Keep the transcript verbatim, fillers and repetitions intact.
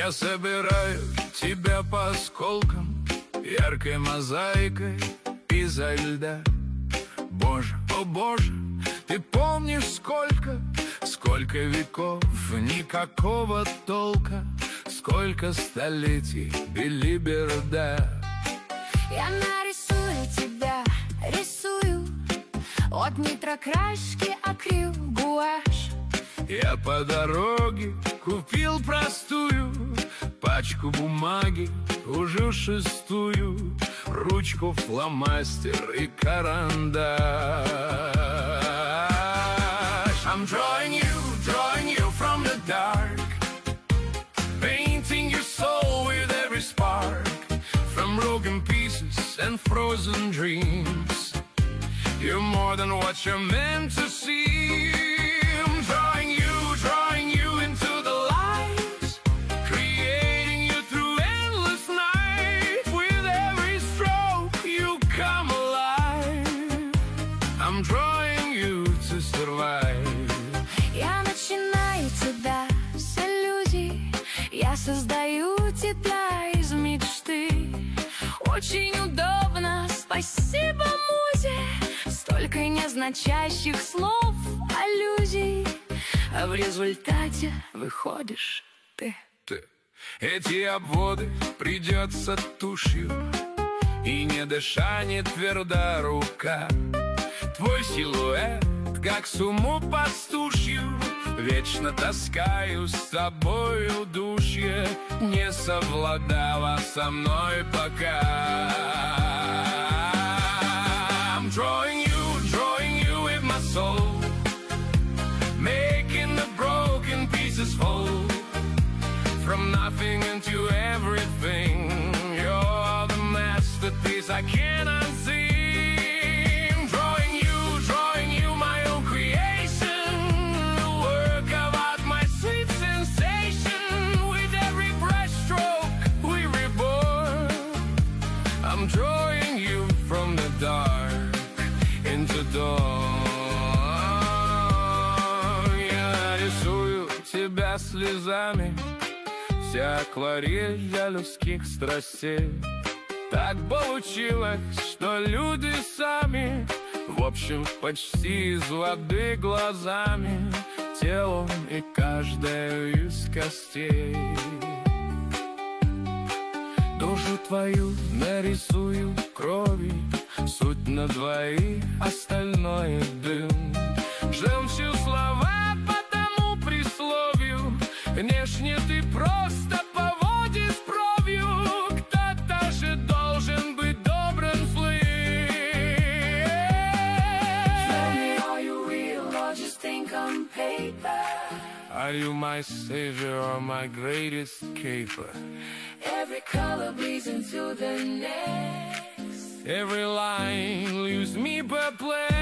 Я собираю тебя по осколкам, яркой мозаикой изо льда. Боже, о боже, ты помнишь сколько, сколько веков, никакого толка, сколько столетий билиберда. Я нарисую тебя, рисую, от нитрокрашки акрил, гуашь. Я по дороге купил простую пачку бумаги, уже шестую, ручку, фломастер и карандаш. I'm drawing you, drawing you from the dark, painting your soul with every spark, from broken pieces and frozen dreams. You're more than what you're meant to see. I'm drawing you, drawing you into the light, creating you through endless night. With every stroke you come alive. I'm drawing you to survive. Я начинаю тебя с иллюзий, я создаю тебя из мечты. Очень удобно, спасибо музе, столько незначащих слов, аллюзий, а в результате выходишь ты. Ты. Эти обводы придется тушью, и не дыша, не тверда рука. Твой силуэт, как сумму пастушью, вечно таскаю с собой удушье, не совладала со мной пока. I'm drawing you, drawing you with my soul, making the broken pieces whole. From nothing into everything, you're the masterpiece I cannot see. I'm drawing you, drawing you my own creation, a work of art, my sweet sensation. With every brushstroke we reborn. I'm drawing you from the dark into dawn. Я рисую тебя слезами, вся акварель для людских страстей. Так получилось, что люди сами, в общем, почти из воды глазами, телом и каждой из костей. Душу твою нарисую крови, суть на двоих, остальное дым. Ждем всю слова по тому присловию, внешне ты просто поводишь бровью. Кто-то же должен быть добрым злым. Tell me, are you real or just think on paper? Are you my savior or my greatest caper? Every color bleeds into the next. Every line leaves me perplexed.